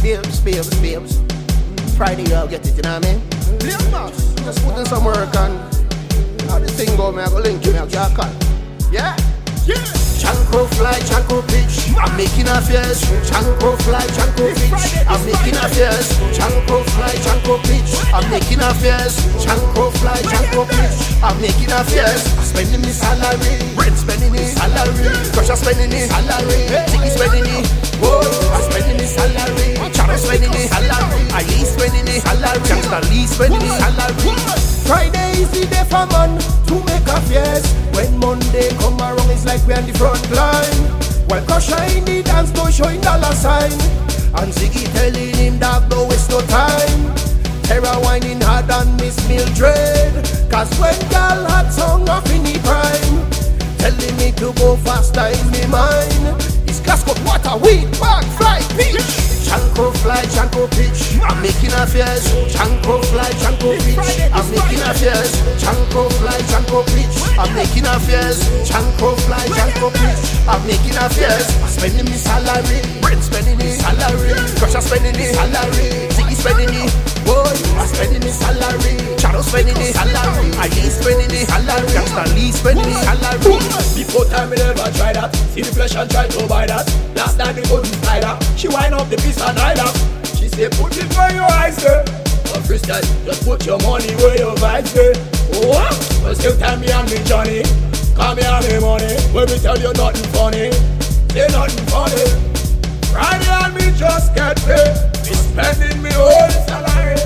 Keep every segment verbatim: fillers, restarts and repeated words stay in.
babes, babes, babes. Friday I'll get it, you know what I mean? Yeah, boss. Just put in some work and how this thing go, man, I go link you, man, I'll call. Yeah? Yeah. Chanko fly, Chanko pitch. I'm making affairs. Chanko fly, Chanko pitch. I'm making affairs. Chanko fly, Chanko pitch. I'm making affairs. Chanko fly, Chanko pitch. I'm making affairs. Spending me salary. Rent spending me salary. Crusher spending me salary. Tiki spending me. Whoa, I'm spending me salary. Channel spending me salary. I lease spending me salary. Gangsta lease spending me salary. Friday is the day for man to make affairs. When Monday come around, it's like we're on the front line. While Crusher in the dance, no showing dollar sign. And Ziggy telling him that no waste no time. Terror whining hard on Miss Mildred. Cause when girl had song off in the prime, telling me to go faster in me mind. It's glass cut water, weed, bag, fly, pitch. Chanko fly, Chanko pitch. I'm making affairs. Chanko fly, Chanko pitch. I'm making affairs. Chanko fly, Chanko pitch. I'm making affairs. Chanko fly, Chanko pitch. I'm making affairs. I'm spending me salary. Brent spending me salary. Crusher spending me salary. Ziggy spending me. Boy, I'm spending me salary. Channel spending me salary. I Lee spending me salary. Gangsta Lee spending me salary. Before time me never try that. See the flesh and try to buy that. Last time we couldn't fly that. She wind up the piece and I laugh. She say put it where your eyes there. But freestyle, just put your money where your vibes there. Oh, but still time me and me Johnny. Call me and me money. When we tell you nothing funny, say nothing funny. Friday and me just get paid. Me spending me whole salary.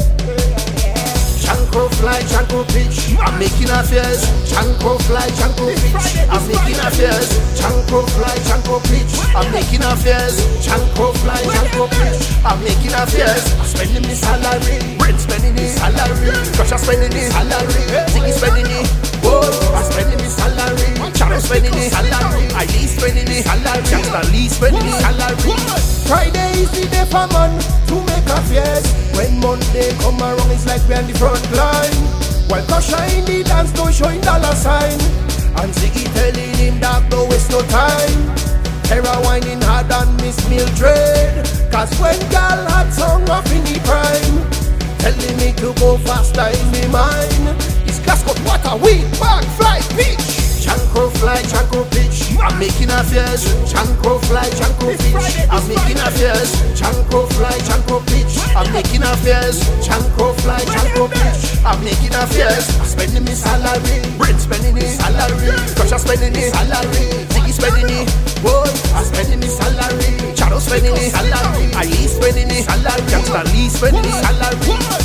Chanko fly, Chanko pitch. I'm making affairs. Chanko fly, Chanko pitch. I'm making affairs. Chanko fly, Chanko pitch. I'm making affairs. Chanko fly, Chanko pitch. I'm making affairs. I'm spending me salary. Brent spending me salary. Crusher spending me salary. Ziggy spending me. Whoa, I'm spending me salary. Channel spending me salary. I Lee spending me salary. Gangsta Lee spending me salary. Friday is the day for man to make affairs. When Monday come around, it's like we're on the front line. While Crusher in the dance, no showing dollar sign. And Ziggy telling him that no waste no time. Terror whining hard on Miss Mildred. Cause when girl had song off in the prime, telling me to go faster in me mind. It's glass cut water, weed, bag, fly, pitch. Chanko fly, Chanko pitch. I'm making affairs. Chanko fly, Chanko pitch. I'm making affairs. Chanko fly, Chanko pitch. I'm making affairs. Chanko fly, Chanko pitch. I'm making affairs. I'm spending me salary. Brent spending me salary. Crusher spending me salary. Ziggy spending me. Boy, I'm spending me salary. Channel spending me salary. I Lee spending me salary. Gangsta Lee spending me salary.